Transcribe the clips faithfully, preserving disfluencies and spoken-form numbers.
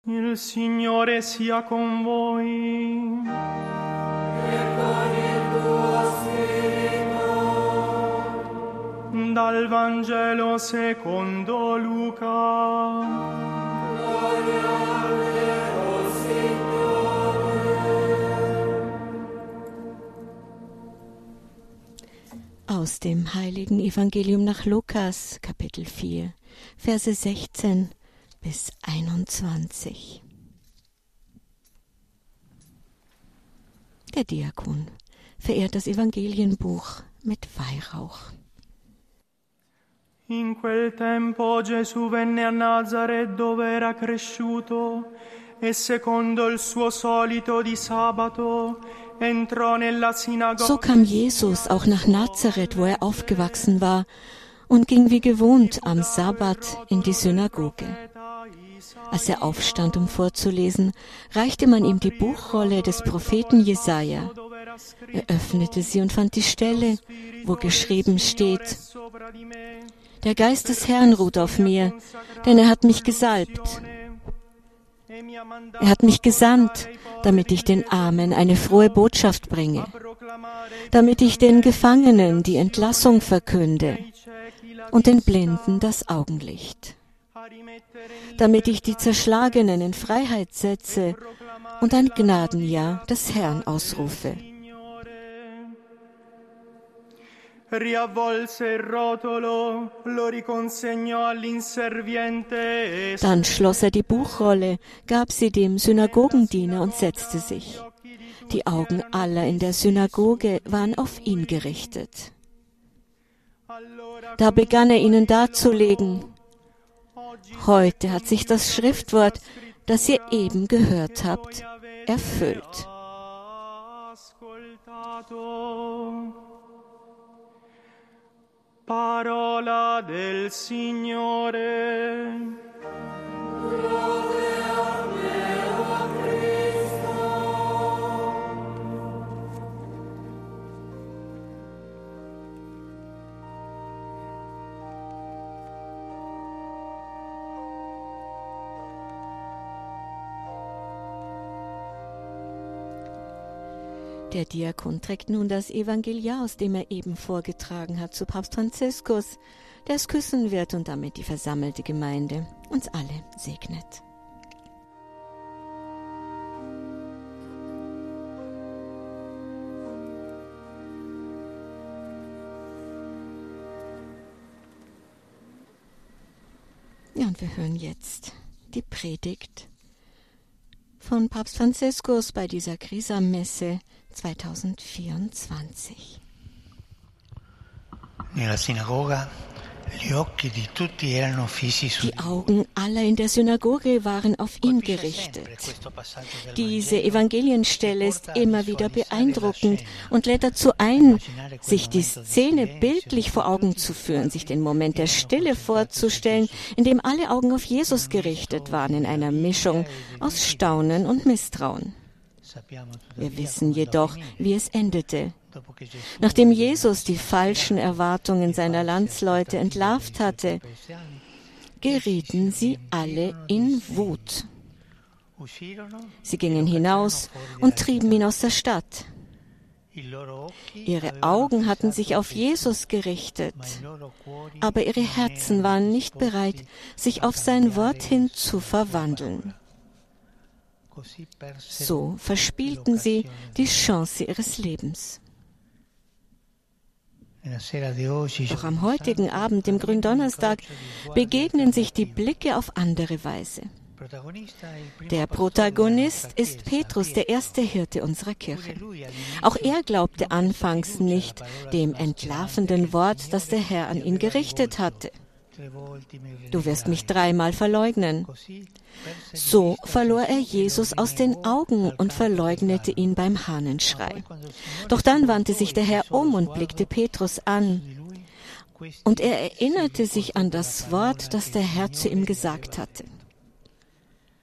Il Signore sia con voi. E con il tuo spirito. Dal Vangelo secondo Luca. Gloria a te, o Signore. Aus dem heiligen Evangelium nach Lukas, Kapitel vier, Verse sechzehn bis einundzwanzig. Der Diakon verehrt das Evangelienbuch mit Weihrauch. In quel tempo Gesù venne a Nazaret dove era cresciuto e secondo il suo solito di sabato entrò nella sinagoga. So kam Jesus auch nach Nazareth, wo er aufgewachsen war, und ging wie gewohnt am Sabbat in die Synagoge. Als er aufstand, um vorzulesen, reichte man ihm die Buchrolle des Propheten Jesaja. Er öffnete sie und fand die Stelle, wo geschrieben steht: Der Geist des Herrn ruht auf mir, denn er hat mich gesalbt. Er hat mich gesandt, damit ich den Armen eine frohe Botschaft bringe, damit ich den Gefangenen die Entlassung verkünde und den Blinden das Augenlicht, damit ich die Zerschlagenen in Freiheit setze und ein Gnadenjahr des Herrn ausrufe. Dann schloss er die Buchrolle, gab sie dem Synagogendiener und setzte sich. Die Augen aller in der Synagoge waren auf ihn gerichtet. Da begann er ihnen darzulegen: Heute hat sich das Schriftwort, das ihr eben gehört habt, erfüllt. Parola del Signore. Gloria a te, o Cristo. Der Diakon trägt nun das Evangeliar, aus dem er eben vorgetragen hat, zu Papst Franziskus, der es küssen wird und damit die versammelte Gemeinde uns alle segnet. Ja, und wir hören jetzt die Predigt von Papst Franziskus bei dieser Chrisam-Messe zweitausendvierundzwanzig. Nella sinagoga gli occhi di tutti erano fissi su Die Augen aller in der Synagoge waren auf ihn gerichtet. Diese Evangelienstelle ist immer wieder beeindruckend und lädt dazu ein, sich die Szene bildlich vor Augen zu führen, sich den Moment der Stille vorzustellen, in dem alle Augen auf Jesus gerichtet waren, in einer Mischung aus Staunen und Misstrauen. Wir wissen jedoch, wie es endete. Nachdem Jesus die falschen Erwartungen seiner Landsleute entlarvt hatte, gerieten sie alle in Wut. Sie gingen hinaus und trieben ihn aus der Stadt. Ihre Augen hatten sich auf Jesus gerichtet, aber ihre Herzen waren nicht bereit, sich auf sein Wort hin zu verwandeln. So verspielten sie die Chance ihres Lebens. Doch am heutigen Abend, dem Gründonnerstag, begegnen sich die Blicke auf andere Weise. Der Protagonist ist Petrus, der erste Hirte unserer Kirche. Auch er glaubte anfangs nicht dem entlarvenden Wort, das der Herr an ihn gerichtet hatte. Du wirst mich dreimal verleugnen. So verlor er Jesus aus den Augen und verleugnete ihn beim Hahnenschrei. Doch dann wandte sich der Herr um und blickte Petrus an. Und er erinnerte sich an das Wort, das der Herr zu ihm gesagt hatte.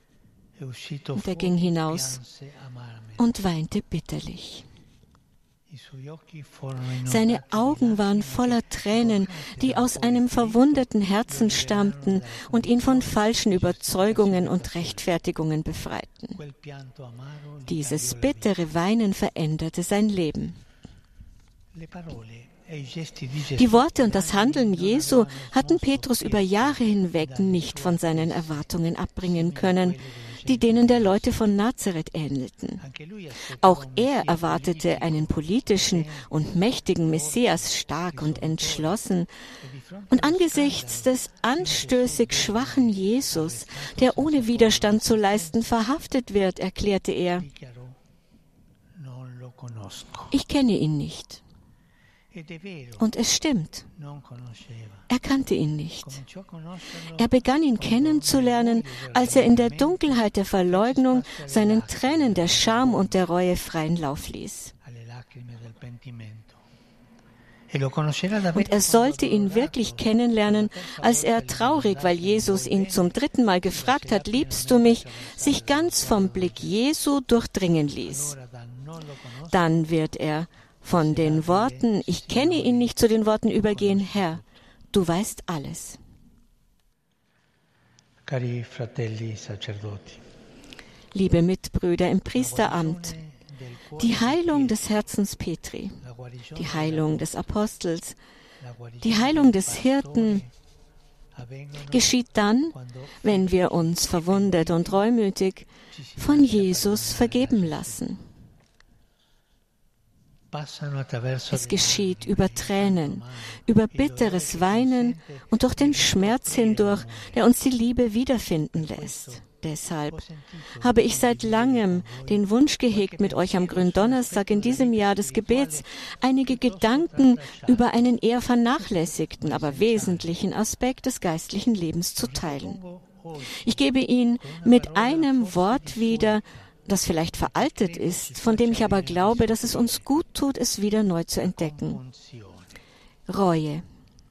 Und er ging hinaus und weinte bitterlich. Seine Augen waren voller Tränen, die aus einem verwundeten Herzen stammten und ihn von falschen Überzeugungen und Rechtfertigungen befreiten. Dieses bittere Weinen veränderte sein Leben. Die Worte und das Handeln Jesu hatten Petrus über Jahre hinweg nicht von seinen Erwartungen abbringen können, die denen der Leute von Nazareth ähnelten. Auch er erwartete einen politischen und mächtigen Messias, stark und entschlossen. Und angesichts des anstößig schwachen Jesus, der ohne Widerstand zu leisten verhaftet wird, erklärte er: Ich kenne ihn nicht. Und es stimmt. Er kannte ihn nicht. Er begann ihn kennenzulernen, als er in der Dunkelheit der Verleugnung seinen Tränen der Scham und der Reue freien Lauf ließ. Und er sollte ihn wirklich kennenlernen, als er traurig, weil Jesus ihn zum dritten Mal gefragt hat, liebst du mich, sich ganz vom Blick Jesu durchdringen ließ. Dann wird er von den Worten, ich kenne ihn nicht, zu den Worten übergehen, Herr, du weißt alles. Cari fratelli sacerdoti, Liebe Mitbrüder im Priesteramt, die Heilung des Herzens Petri, die Heilung des Apostels, die Heilung des Hirten geschieht dann, wenn wir uns verwundet und reumütig von Jesus vergeben lassen. Es geschieht über Tränen, über bitteres Weinen und durch den Schmerz hindurch, der uns die Liebe wiederfinden lässt. Deshalb habe ich seit langem den Wunsch gehegt, mit euch am Gründonnerstag in diesem Jahr des Gebets einige Gedanken über einen eher vernachlässigten, aber wesentlichen Aspekt des geistlichen Lebens zu teilen. Ich gebe ihn mit einem Wort wieder, das vielleicht veraltet ist, von dem ich aber glaube, dass es uns gut tut, es wieder neu zu entdecken. Reue.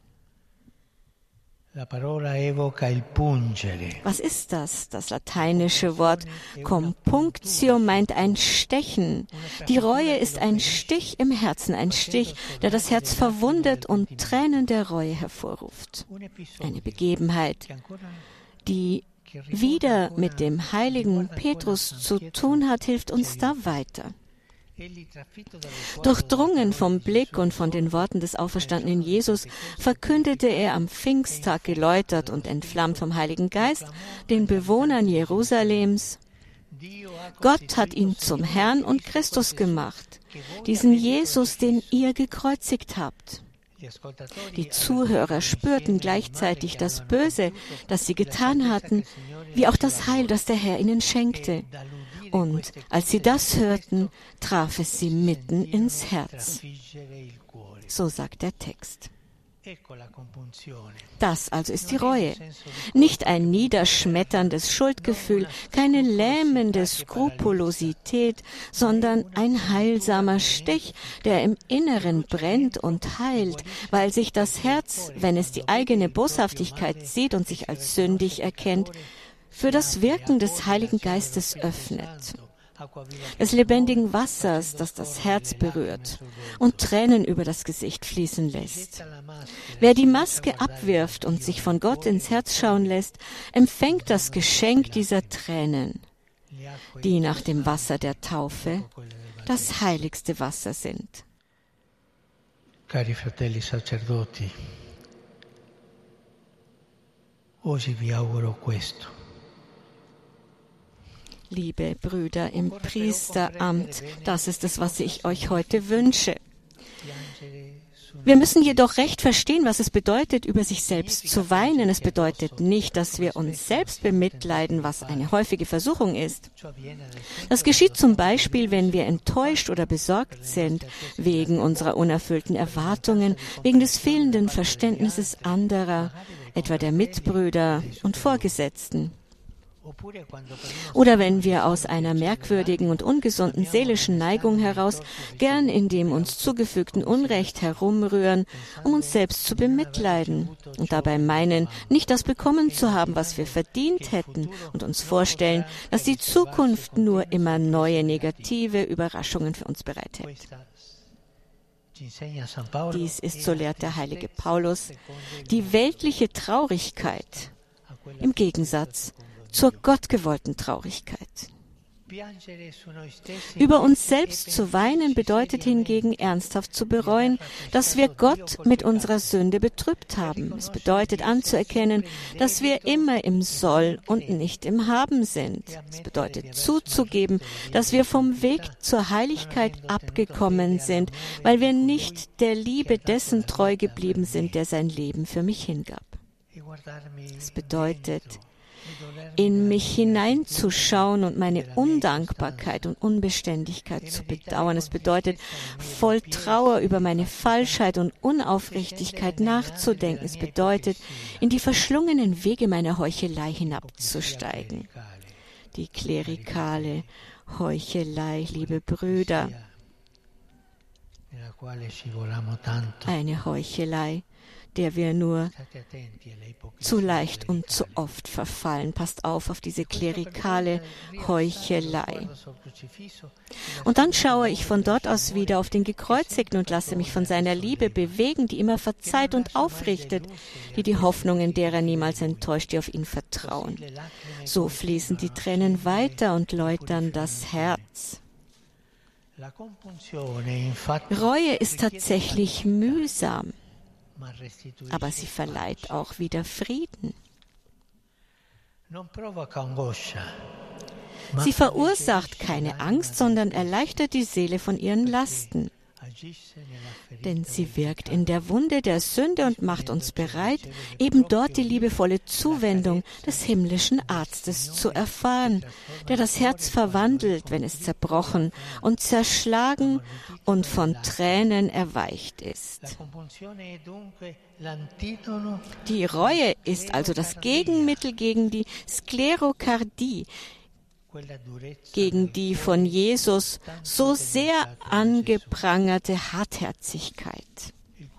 Was ist das? Das lateinische Wort compunctio meint ein Stechen. Die Reue ist ein Stich im Herzen, ein Stich, der das Herz verwundet und Tränen der Reue hervorruft. Eine Begebenheit, die wieder mit dem heiligen Petrus zu tun hat, hilft uns da weiter. Durchdrungen vom Blick und von den Worten des auferstandenen Jesus verkündete er am Pfingsttag, geläutert und entflammt vom Heiligen Geist, den Bewohnern Jerusalems: Gott hat ihn zum Herrn und Christus gemacht, diesen Jesus, den ihr gekreuzigt habt. Die Zuhörer spürten gleichzeitig das Böse, das sie getan hatten, wie auch das Heil, das der Herr ihnen schenkte. Und als sie das hörten, traf es sie mitten ins Herz. So sagt der Text. Das also ist die Reue. Nicht ein niederschmetterndes Schuldgefühl, keine lähmende Skrupulosität, sondern ein heilsamer Stich, der im Inneren brennt und heilt, weil sich das Herz, wenn es die eigene Boshaftigkeit sieht und sich als sündig erkennt, für das Wirken des Heiligen Geistes öffnet, des lebendigen Wassers, das das Herz berührt und Tränen über das Gesicht fließen lässt. Wer die Maske abwirft und sich von Gott ins Herz schauen lässt, empfängt das Geschenk dieser Tränen, die nach dem Wasser der Taufe das heiligste Wasser sind. Cari fratelli sacerdoti, oggi vi auguro questo. Liebe Brüder im Priesteramt, das ist es, was ich euch heute wünsche. Wir müssen jedoch recht verstehen, was es bedeutet, über sich selbst zu weinen. Es bedeutet nicht, dass wir uns selbst bemitleiden, was eine häufige Versuchung ist. Das geschieht zum Beispiel, wenn wir enttäuscht oder besorgt sind, wegen unserer unerfüllten Erwartungen, wegen des fehlenden Verständnisses anderer, etwa der Mitbrüder und Vorgesetzten. Oder wenn wir aus einer merkwürdigen und ungesunden seelischen Neigung heraus gern in dem uns zugefügten Unrecht herumrühren, um uns selbst zu bemitleiden und dabei meinen, nicht das bekommen zu haben, was wir verdient hätten, und uns vorstellen, dass die Zukunft nur immer neue negative Überraschungen für uns bereithält. Dies ist, so lehrt der heilige Paulus, die weltliche Traurigkeit im Gegensatz zur gottgewollten Traurigkeit. Über uns selbst zu weinen bedeutet hingegen ernsthaft zu bereuen, dass wir Gott mit unserer Sünde betrübt haben. Es bedeutet anzuerkennen, dass wir immer im Soll und nicht im Haben sind. Es bedeutet zuzugeben, dass wir vom Weg zur Heiligkeit abgekommen sind, weil wir nicht der Liebe dessen treu geblieben sind, der sein Leben für mich hingab. Es bedeutet, in mich hineinzuschauen und meine Undankbarkeit und Unbeständigkeit zu bedauern. Es bedeutet, voll Trauer über meine Falschheit und Unaufrichtigkeit nachzudenken. Es bedeutet, in die verschlungenen Wege meiner Heuchelei hinabzusteigen. Die klerikale Heuchelei, liebe Brüder, eine Heuchelei, der wir nur zu leicht und zu oft verfallen. Passt auf auf diese klerikale Heuchelei. Und dann schaue ich von dort aus wieder auf den Gekreuzigten und lasse mich von seiner Liebe bewegen, die immer verzeiht und aufrichtet, die die Hoffnungen derer niemals enttäuscht, die auf ihn vertrauen. So fließen die Tränen weiter und läutern das Herz. Reue ist tatsächlich mühsam, aber sie verleiht auch wieder Frieden. Sie verursacht keine Angst, sondern erleichtert die Seele von ihren Lasten. Denn sie wirkt in der Wunde der Sünde und macht uns bereit, eben dort die liebevolle Zuwendung des himmlischen Arztes zu erfahren, der das Herz verwandelt, wenn es zerbrochen und zerschlagen und von Tränen erweicht ist. Die Reue ist also das Gegenmittel gegen die Sklerokardie, gegen die von Jesus so sehr angeprangerte Hartherzigkeit.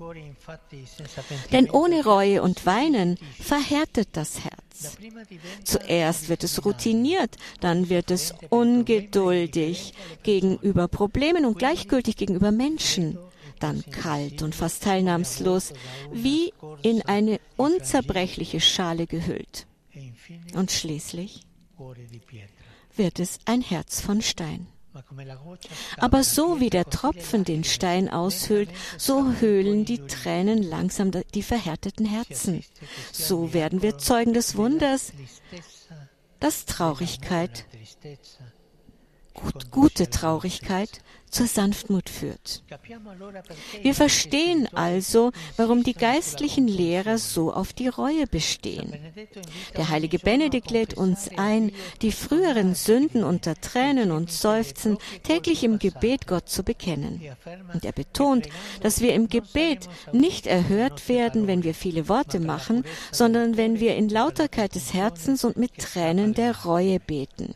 Denn ohne Reue und Weinen verhärtet das Herz. Zuerst wird es routiniert, dann wird es ungeduldig gegenüber Problemen und gleichgültig gegenüber Menschen, dann kalt und fast teilnahmslos, wie in eine unzerbrechliche Schale gehüllt. Und schließlich wird es ein Herz von Stein. Aber so wie der Tropfen den Stein aushöhlt, so höhlen die Tränen langsam die verhärteten Herzen. So werden wir Zeugen des Wunders, dass Traurigkeit, gut, gute Traurigkeit, zur Sanftmut führt. Wir verstehen also, warum die geistlichen Lehrer so auf die Reue bestehen. Der heilige Benedikt lädt uns ein, die früheren Sünden unter Tränen und Seufzen täglich im Gebet Gott zu bekennen. Und er betont, dass wir im Gebet nicht erhört werden, wenn wir viele Worte machen, sondern wenn wir in Lauterkeit des Herzens und mit Tränen der Reue beten.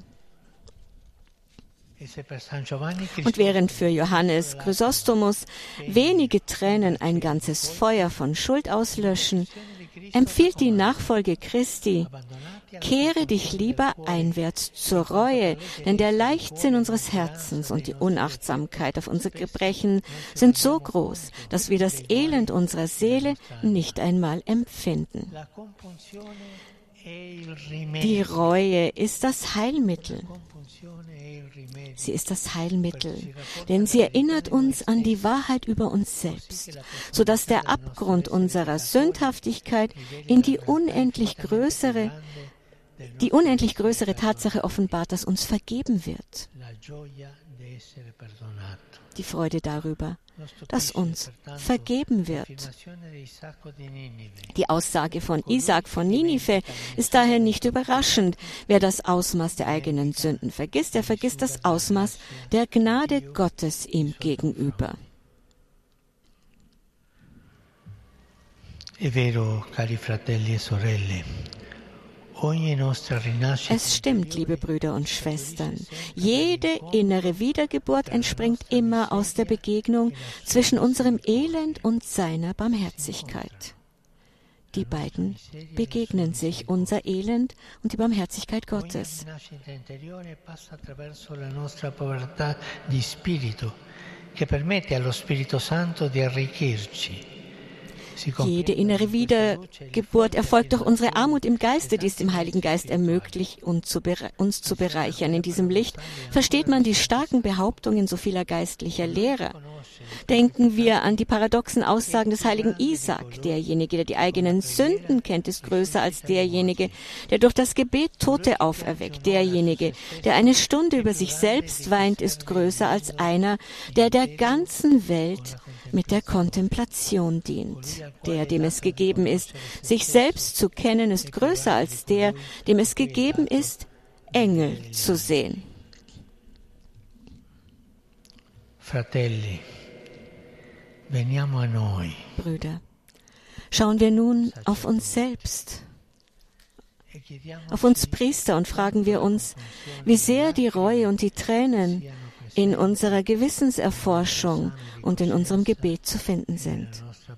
Und während für Johannes Chrysostomus wenige Tränen ein ganzes Feuer von Schuld auslöschen, empfiehlt die Nachfolge Christi: Kehre dich lieber einwärts zur Reue, denn der Leichtsinn unseres Herzens und die Unachtsamkeit auf unsere Gebrechen sind so groß, dass wir das Elend unserer Seele nicht einmal empfinden. Die Reue ist das Heilmittel. Sie ist das Heilmittel, denn sie erinnert uns an die Wahrheit über uns selbst, sodass der Abgrund unserer Sündhaftigkeit in die unendlich größere, die unendlich größere Tatsache offenbart, dass uns vergeben wird. Die Freude darüber, dass uns vergeben wird. Die Aussage von Isaak von Ninive ist daher nicht überraschend. Wer das Ausmaß der eigenen Sünden vergisst, der vergisst das Ausmaß der Gnade Gottes ihm gegenüber. È vero, cari fratelli e sorelle. Es stimmt, liebe Brüder und Schwestern, jede innere Wiedergeburt entspringt immer aus der Begegnung zwischen unserem Elend und seiner Barmherzigkeit. Die beiden begegnen sich, unser Elend und die Barmherzigkeit Gottes. Jede innere Wiedergeburt erfolgt durch unsere Armut im Geiste, die es dem Heiligen Geist ermöglicht, uns zu bereichern. In diesem Licht versteht man die starken Behauptungen so vieler geistlicher Lehrer. Denken wir an die paradoxen Aussagen des heiligen Isaak. Derjenige, der die eigenen Sünden kennt, ist größer als derjenige, der durch das Gebet Tote auferweckt. Derjenige, der eine Stunde über sich selbst weint, ist größer als einer, der der ganzen Welt mit der Kontemplation dient. Der, dem es gegeben ist, sich selbst zu kennen, ist größer als der, dem es gegeben ist, Engel zu sehen. Fratelli, veniamo a noi. Brüder, schauen wir nun auf uns selbst, auf uns Priester, und fragen wir uns, wie sehr die Reue und die Tränen in unserer Gewissenserforschung und in unserem Gebet zu finden sind.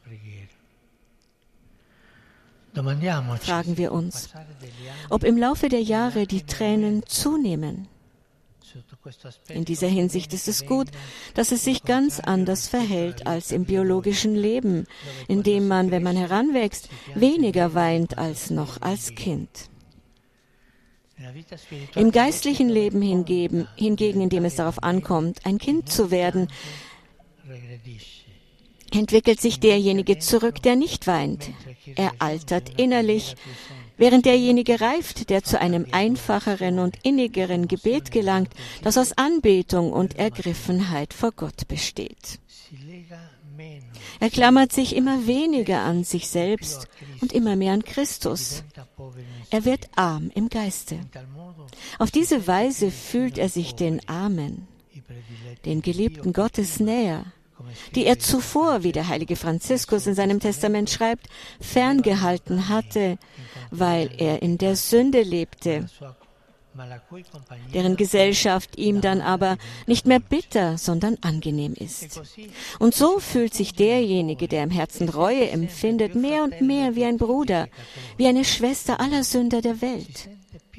Fragen wir uns, ob im Laufe der Jahre die Tränen zunehmen. In dieser Hinsicht ist es gut, dass es sich ganz anders verhält als im biologischen Leben, in dem man, wenn man heranwächst, weniger weint als noch als Kind. Im geistlichen Leben hingegen, hingegen, in dem es darauf ankommt, ein Kind zu werden, entwickelt sich derjenige zurück, der nicht weint. Er altert innerlich, während derjenige reift, der zu einem einfacheren und innigeren Gebet gelangt, das aus Anbetung und Ergriffenheit vor Gott besteht. Er klammert sich immer weniger an sich selbst und immer mehr an Christus. Er wird arm im Geiste. Auf diese Weise fühlt er sich den Armen, den Geliebten Gottes näher, die er zuvor, wie der heilige Franziskus in seinem Testament schreibt, ferngehalten hatte, weil er in der Sünde lebte, deren Gesellschaft ihm dann aber nicht mehr bitter, sondern angenehm ist. Und so fühlt sich derjenige, der im Herzen Reue empfindet, mehr und mehr wie ein Bruder, wie eine Schwester aller Sünder der Welt,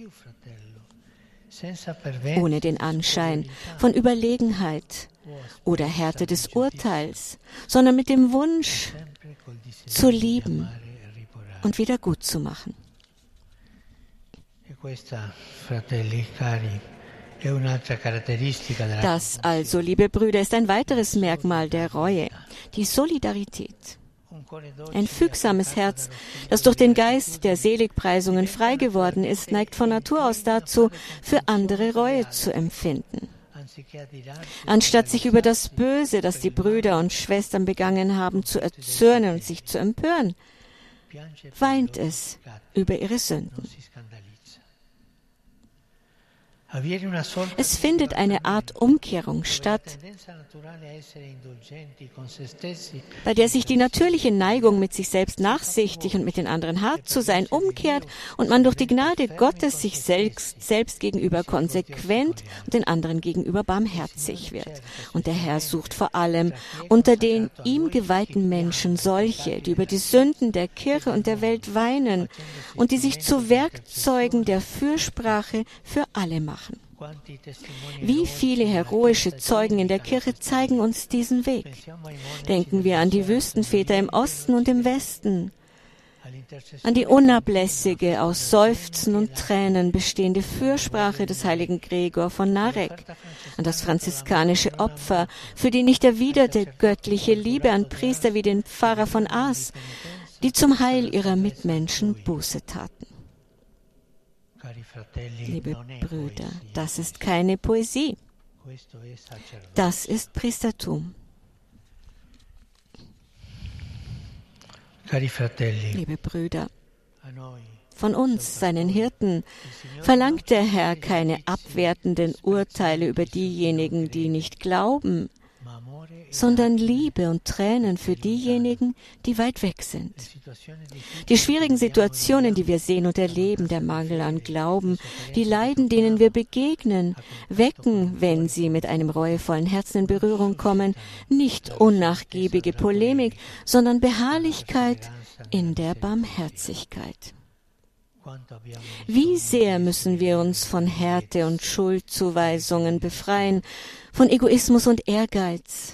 ohne den Anschein von Überlegenheit oder Härte des Urteils, sondern mit dem Wunsch zu lieben und wieder gut zu machen. Das also, liebe Brüder, ist ein weiteres Merkmal der Reue, die Solidarität. Ein fügsames Herz, das durch den Geist der Seligpreisungen frei geworden ist, neigt von Natur aus dazu, für andere Reue zu empfinden. Anstatt sich über das Böse, das die Brüder und Schwestern begangen haben, zu erzürnen und sich zu empören, weint es über ihre Sünden. Es findet eine Art Umkehrung statt, bei der sich die natürliche Neigung, mit sich selbst nachsichtig und mit den anderen hart zu sein, umkehrt und man durch die Gnade Gottes sich selbst, selbst gegenüber konsequent und den anderen gegenüber barmherzig wird. Und der Herr sucht vor allem unter den ihm geweihten Menschen solche, die über die Sünden der Kirche und der Welt weinen und die sich zu Werkzeugen der Fürsprache für alle machen. Wie viele heroische Zeugen in der Kirche zeigen uns diesen Weg? Denken wir an die Wüstenväter im Osten und im Westen, an die unablässige, aus Seufzen und Tränen bestehende Fürsprache des heiligen Gregor von Narek, an das franziskanische Opfer, für die nicht erwiderte göttliche Liebe an Priester wie den Pfarrer von Ars, die zum Heil ihrer Mitmenschen Buße taten. Liebe Brüder, das ist keine Poesie. Das ist Priestertum. Liebe Brüder, von uns, seinen Hirten, verlangt der Herr keine abwertenden Urteile über diejenigen, die nicht glauben, sondern Liebe und Tränen für diejenigen, die weit weg sind. Die schwierigen Situationen, die wir sehen und erleben, der Mangel an Glauben, die Leiden, denen wir begegnen, wecken, wenn sie mit einem reuevollen Herzen in Berührung kommen, nicht unnachgiebige Polemik, sondern Beharrlichkeit in der Barmherzigkeit. Wie sehr müssen wir uns von Härte und Schuldzuweisungen befreien, von Egoismus und Ehrgeiz,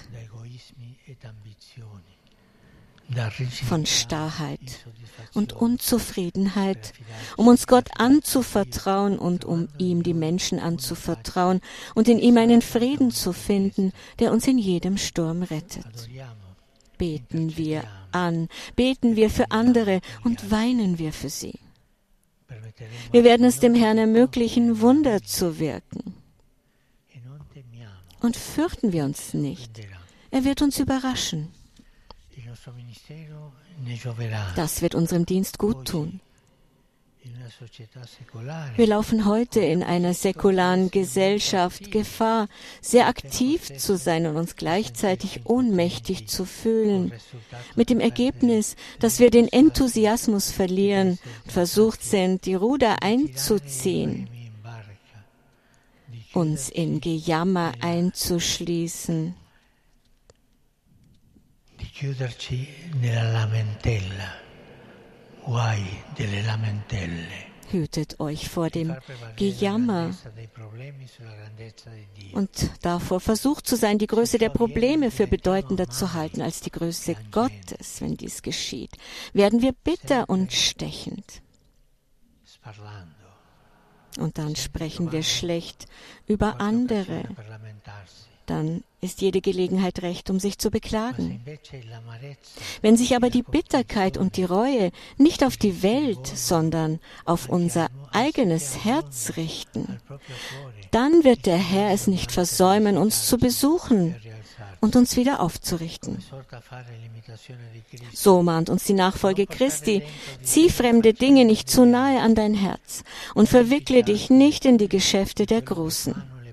von Starrheit und Unzufriedenheit, um uns Gott anzuvertrauen und um ihm die Menschen anzuvertrauen und in ihm einen Frieden zu finden, der uns in jedem Sturm rettet. Beten wir an, beten wir für andere und weinen wir für sie. Wir werden es dem Herrn ermöglichen, Wunder zu wirken. Und fürchten wir uns nicht. Er wird uns überraschen. Das wird unserem Dienst gut tun. Wir laufen heute in einer säkularen Gesellschaft Gefahr, sehr aktiv zu sein und uns gleichzeitig ohnmächtig zu fühlen, mit dem Ergebnis, dass wir den Enthusiasmus verlieren und versucht sind, die Ruder einzuziehen, uns in Gejammer einzuschließen. Hütet euch vor dem Gejammer und davor versucht zu sein, die Größe der Probleme für bedeutender zu halten als die Größe Gottes. Wenn dies geschieht, werden wir bitter und stechend. Und dann sprechen wir schlecht über andere. Dann ist jede Gelegenheit recht, um sich zu beklagen. Wenn sich aber die Bitterkeit und die Reue nicht auf die Welt, sondern auf unser eigenes Herz richten, dann wird der Herr es nicht versäumen, uns zu besuchen und uns wieder aufzurichten. So mahnt uns die Nachfolge Christi: Zieh fremde Dinge nicht zu nahe an dein Herz und verwickle dich nicht in die Geschäfte der Großen.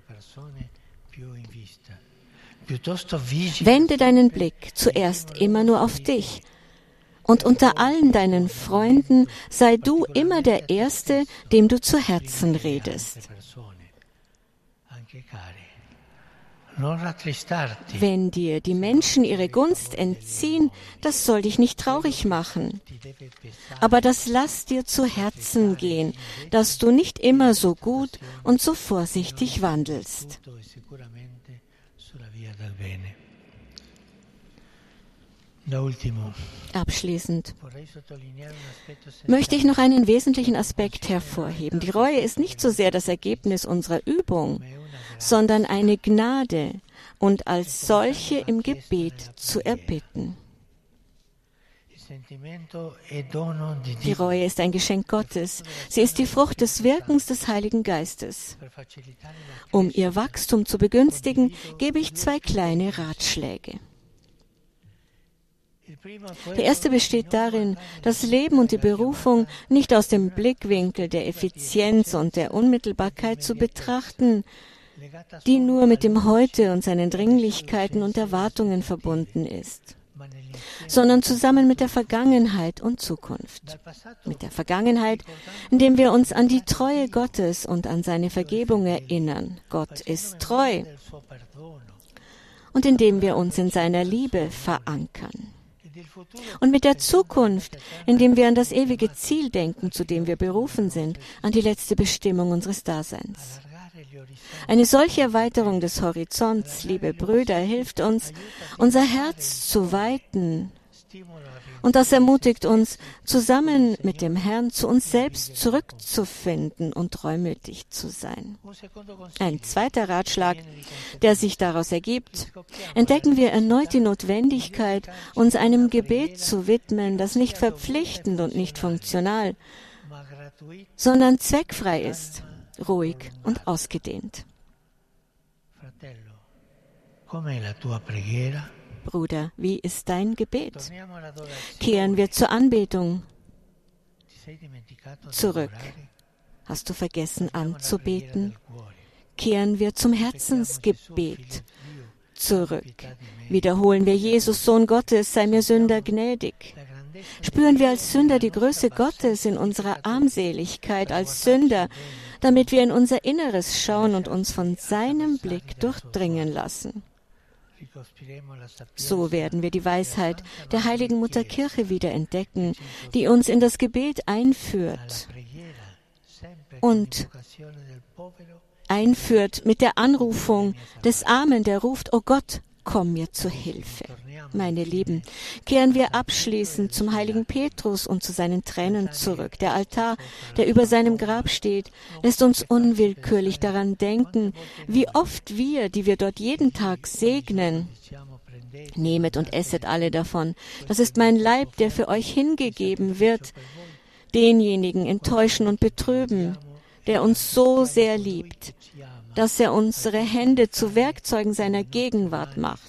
Wende deinen Blick zuerst immer nur auf dich. Und unter allen deinen Freunden sei du immer der Erste, dem du zu Herzen redest. Wenn dir die Menschen ihre Gunst entziehen, das soll dich nicht traurig machen. Aber das lass dir zu Herzen gehen, dass du nicht immer so gut und so vorsichtig wandelst. Abschließend möchte ich noch einen wesentlichen Aspekt hervorheben. Die Reue ist nicht so sehr das Ergebnis unserer Übung, sondern eine Gnade und als solche im Gebet zu erbitten. Die Reue ist ein Geschenk Gottes. Sie ist die Frucht des Wirkens des Heiligen Geistes. Um ihr Wachstum zu begünstigen, gebe ich zwei kleine Ratschläge. Der erste besteht darin, das Leben und die Berufung nicht aus dem Blickwinkel der Effizienz und der Unmittelbarkeit zu betrachten, die nur mit dem Heute und seinen Dringlichkeiten und Erwartungen verbunden ist, sondern zusammen mit der Vergangenheit und Zukunft. Mit der Vergangenheit, indem wir uns an die Treue Gottes und an seine Vergebung erinnern. Gott ist treu. Und indem wir uns in seiner Liebe verankern. Und mit der Zukunft, indem wir an das ewige Ziel denken, zu dem wir berufen sind, an die letzte Bestimmung unseres Daseins. Eine solche Erweiterung des Horizonts, liebe Brüder, hilft uns, unser Herz zu weiten. Und das ermutigt uns, zusammen mit dem Herrn zu uns selbst zurückzufinden und treumütig zu sein. Ein zweiter Ratschlag, der sich daraus ergibt: Entdecken wir erneut die Notwendigkeit, uns einem Gebet zu widmen, das nicht verpflichtend und nicht funktional, sondern zweckfrei ist, ruhig und ausgedehnt. Bruder, wie ist dein Gebet? Kehren wir zur Anbetung zurück. Hast du vergessen anzubeten? Kehren wir zum Herzensgebet zurück. Wiederholen wir: Jesus, Sohn Gottes, sei mir Sünder gnädig. Spüren wir als Sünder die Größe Gottes in unserer Armseligkeit als Sünder, damit wir in unser Inneres schauen und uns von seinem Blick durchdringen lassen. So werden wir die Weisheit der heiligen Mutter Kirche wieder entdecken, die uns in das Gebet einführt und einführt mit der Anrufung des Armen, der ruft: O Gott, komm mir zu Hilfe. Meine Lieben, kehren wir abschließend zum heiligen Petrus und zu seinen Tränen zurück. Der Altar, der über seinem Grab steht, lässt uns unwillkürlich daran denken, wie oft wir, die wir dort jeden Tag segnen: Nehmet und esset alle davon. Das ist mein Leib, der für euch hingegeben wird. Denjenigen enttäuschen und betrüben, der uns so sehr liebt, dass er unsere Hände zu Werkzeugen seiner Gegenwart macht.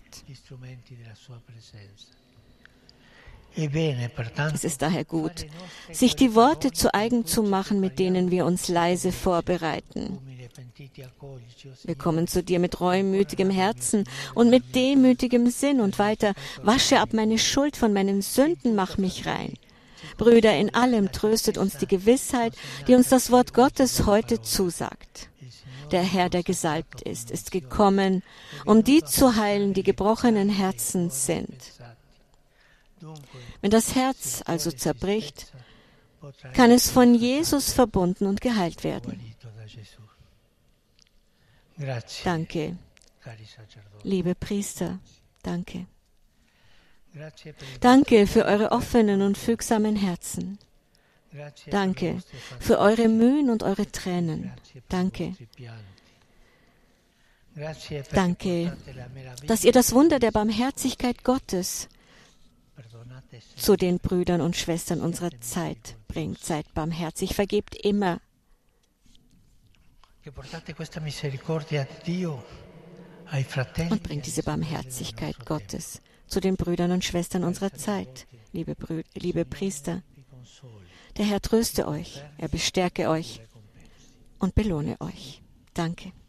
Es ist daher gut, sich die Worte zu eigen zu machen, mit denen wir uns leise vorbereiten. Wir kommen zu dir mit reumütigem Herzen und mit demütigem Sinn und weiter: Wasche ab meine Schuld von meinen Sünden, mach mich rein. Brüder, in allem tröstet uns die Gewissheit, die uns das Wort Gottes heute zusagt. Der Herr, der gesalbt ist, ist gekommen, um die zu heilen, die gebrochenen Herzens sind. Wenn das Herz also zerbricht, kann es von Jesus verbunden und geheilt werden. Danke, liebe Priester, danke. Danke für eure offenen und fügsamen Herzen. Danke für eure Mühen und eure Tränen. Danke. Danke, dass ihr das Wunder der Barmherzigkeit Gottes zu den Brüdern und Schwestern unserer Zeit bringt. Seid barmherzig, vergebt immer. Und bringt diese Barmherzigkeit Gottes zu den Brüdern und Schwestern unserer Zeit, liebe, Brü- liebe Priester. Der Herr tröste euch, er bestärke euch und belohne euch. Danke.